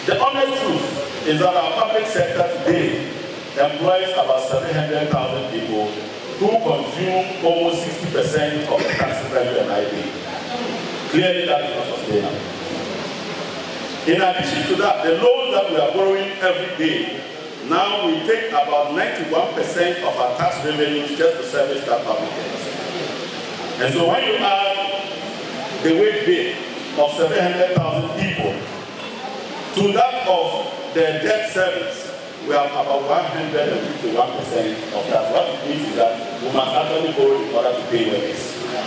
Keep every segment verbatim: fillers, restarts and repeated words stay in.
The honest truth is that our public sector today employs about seven hundred thousand people who consume almost sixty percent of the taxes that you and I pay. Clearly, that is not sustainable. In addition to that, the loans that we are borrowing every day, now we take about ninety-one percent of our tax revenues just to service that public debt. And so when you add the wage bill of seven hundred thousand people to that of the debt service, we have about one hundred fifty-one percent of that. What it means is that we must actually borrow in order to pay wages.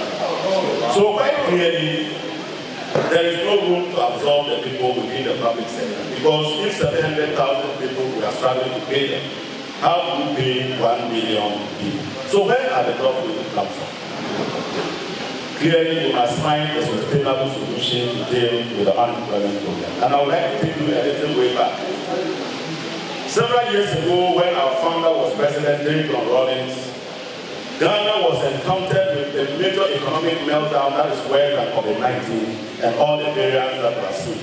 So quite clearly, there is no room to absorb the people within the public sector. Because if seven hundred thousand people we are struggling to pay them, how do we pay one million people? So where are the jobs going to come from? Clearly, we must find a sustainable solution to deal with the unemployment problem. And I would like to take you a little way back. Several years ago, when our founder was President Jerry John Rawlings, Ghana was encountered with a major economic meltdown that is worse than COVID nineteen and all the variants that were seen.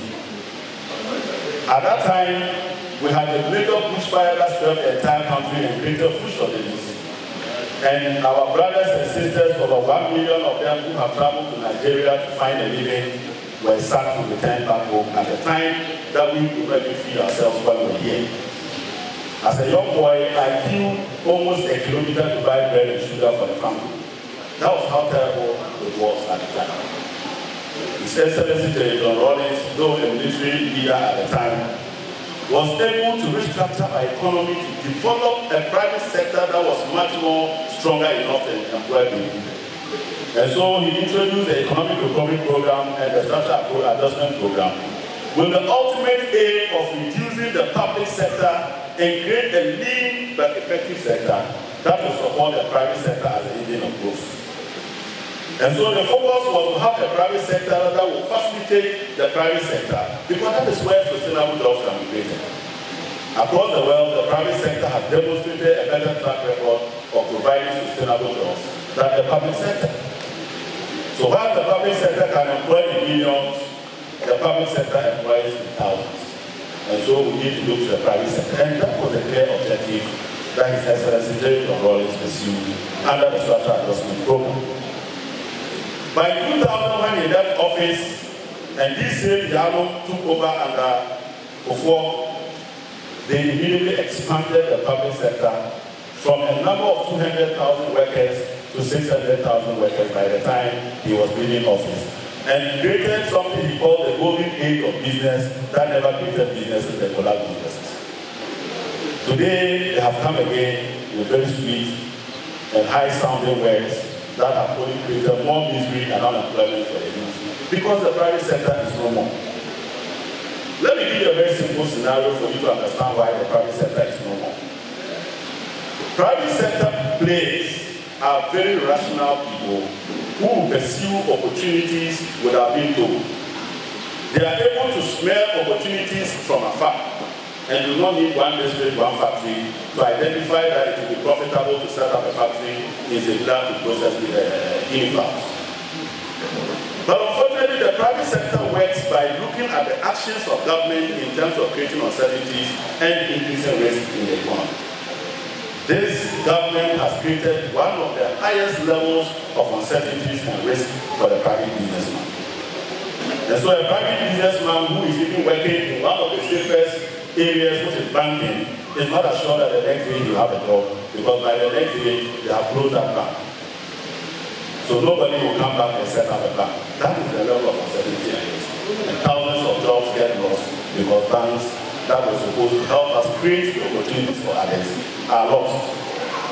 At that time, we had a major bushfire that swept the entire country and created food shortages. And our brothers and sisters, over one million of them who have traveled to Nigeria to find a living, were sacked to return back home at a time that we could not feed ourselves while we were here. As a young boy, I queued almost a kilometer to buy bread and sugar for the family. That was how terrible it was at the time. His Excellency Jerry John Rawlings, though a military leader at the time, was able to restructure our economy to develop a private sector that was much more stronger enough to employ people. And so he introduced the Economic Recovery Program and the Structural Adjustment Program with the ultimate aim of reducing the public sector and create a lean but effective sector that will support the private sector as an engine of growth. And so the focus was to have a private sector that will facilitate the private sector, because that is where sustainable jobs can be created. Across the world, the private sector has demonstrated a better track record of providing sustainable jobs than the public sector. So while the public sector can employ in millions, the public sector employs in thousands. And so we need to look to the private sector. And that was a clear objective that His Excellency Jerry John Rawlings pursued under the Structural Adjustment Program. By two thousand, when he left office, and this same Yalo took over under Kufuor, they immediately expanded the public sector from a number of two hundred thousand workers to six hundred thousand workers by the time he was leaving office, and created something he called the golden age of business that never created businesses, they collapsed businesses. Today, they have come again with very sweet and high-sounding words that have only created more misery and unemployment for the youth, because the private sector is no more. Let me give you a very simple scenario for you to understand why the private sector is no more. Private sector players are very rational people who pursue opportunities without being told. They are able to smell opportunities from afar and do not need one district, one factory to identify that it will be profitable to set up a factory in Zebla to process the uh, guinea fowls. But unfortunately, the private sector works by looking at the actions of government in terms of creating uncertainties and increasing risk in the economy. This government has created one of the highest levels of uncertainties and risk for the private businessman. And so a private businessman who is even working in one of the safest areas, which is banking, is not assured that the next day you have a job, because by the next day they have closed that bank. So nobody will come back and set up a bank. That is the level of uncertainty and risk. And thousands of jobs get lost because banks that were supposed to help us create the opportunities for others are lost.